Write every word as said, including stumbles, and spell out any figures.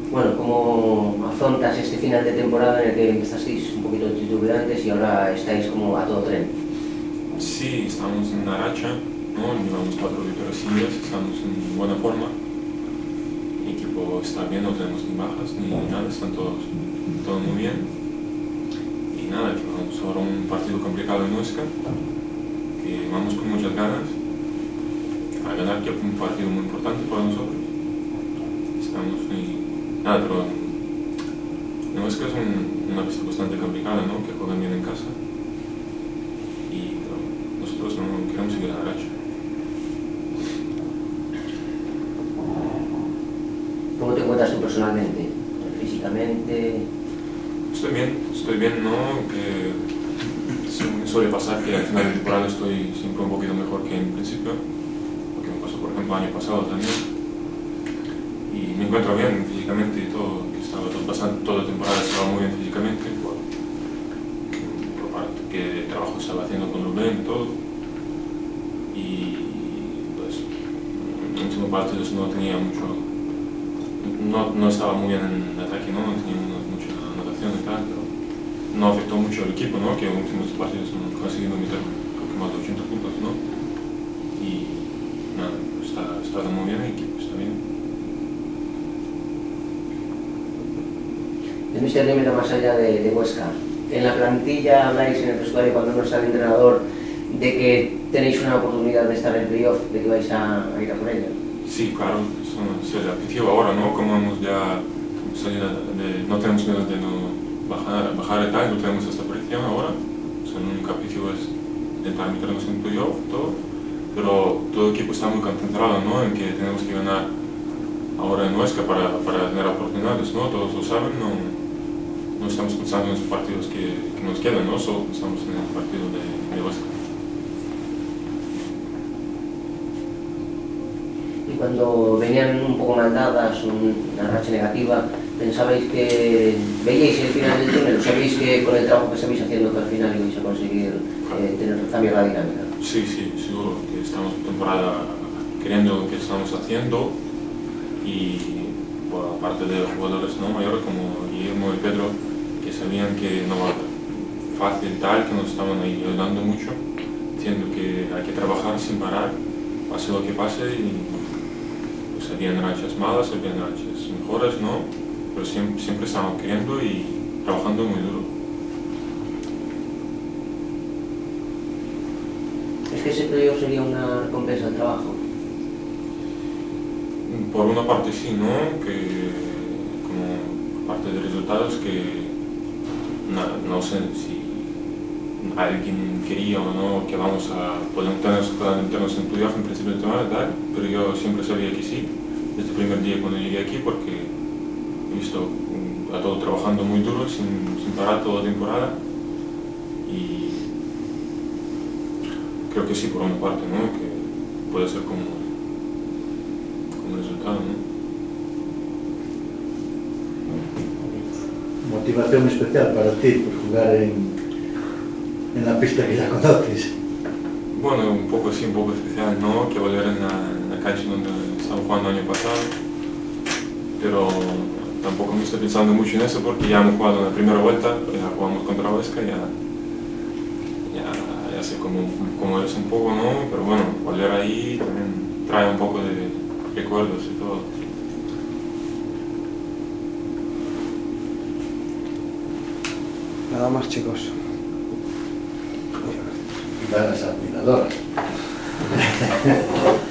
Bueno, ¿cómo afrontas este final de temporada en el que empezasteis un poquito titubeantes y ahora estáis como a todo tren? Sí, estamos en una racha, ¿no? Llevamos cuatro victorias seguidas, estamos en buena forma. El equipo está bien, no tenemos ni bajas ni nada, están todos todo muy bien. Y nada, que vamos ahora a un partido complicado en Huesca, que vamos con muchas ganas a ganar, que es un partido muy importante para nosotros. Estamos muy... Nada, pero en Huesca es un, una pista bastante complicada, ¿no? Que juegan bien en casa. Y pero nosotros no queremos seguir a la racha. ¿Cómo te encuentras tú personalmente? ¿Físicamente? Estoy bien, estoy bien, ¿no? Que suele pasar que al final de temporada estoy siempre un poquito mejor que en principio, porque me pasó, por ejemplo, el año pasado también. Y me encuentro bien físicamente y todo, que estaba todo, pasando, toda la temporada estaba muy bien físicamente, por, por parte que el trabajo que estaba haciendo con Rubén y todo. Y pues, en la última parte de eso no tenía mucho, no, no estaba muy bien en el ataque, ¿no? No tenía mucha anotación y tal, pero no afectó mucho al equipo, ¿no? Que en los últimos partidos han conseguido meter creo que más de ochenta puntos, ¿no? Y nada, está, está muy bien el equipo, está bien. El míster Límite, más allá de, de Huesca, en la plantilla habláis en el vestuario cuando no está el entrenador de que tenéis una oportunidad de estar en playoff, de que vais a, a ir a por ella. Sí, claro, eso es el objetivo ahora, ¿no? Como hemos ya salido de, no tenemos miedo de no bajar, bajar y tal, no tenemos esta presión ahora. O sea, el único objetivo es intentar meternos en playoff, todo, pero todo el equipo está muy concentrado, ¿no? En que tenemos que ganar ahora en Huesca para, para tener oportunidades, ¿no? Todos lo saben, no, no estamos pensando en los partidos que, que nos quedan, ¿no? Solo pensamos en el partido de, de Huesca. Y cuando venían un poco mal dadas, una racha negativa, ¿pensabais que veíais el final del túnel? ¿O sabéis que con el trabajo que estáis haciendo que al final ibais a conseguir eh, tener, cambiar la dinámica? Sí, sí, seguro que estamos temporada queriendo lo que estamos haciendo y por parte de jugadores no mayores como Guillermo y Pedro, que sabían que no va fácil tal, que nos estaban ahí ayudando mucho, diciendo que hay que trabajar sin parar, pase lo que pase, y pues habían rachas malas, habían rachas mejores, ¿no? Pero siempre, siempre estamos queriendo y trabajando muy duro. ¿Es que ese playoff sería una recompensa al trabajo? Por una parte sí, ¿no? Que como parte de resultados que no, no sé si alguien quería o no que vamos a poder meternos en playoff en principio de temporada, tal, pero yo siempre sabía que sí, desde el primer día cuando llegué aquí, porque he visto a todos trabajando muy duro, sin, sin parar toda la temporada, y creo que sí, por una parte, ¿no? Que puede ser como, como resultado, ¿no? Motivación especial para ti por jugar en, en la pista que ya conoces. Bueno, un poco sí, un poco especial, ¿no? Que volver en la, en la cancha donde estaba jugando el año pasado, pero tampoco me estoy pensando mucho en eso porque ya hemos jugado en la primera vuelta, ya jugamos contra Huesca, ya, ya, ya sé cómo, cómo es un poco, ¿no? Pero bueno, volver ahí también trae un poco de recuerdos y todo. Nada más, chicos. Ganas admiradoras.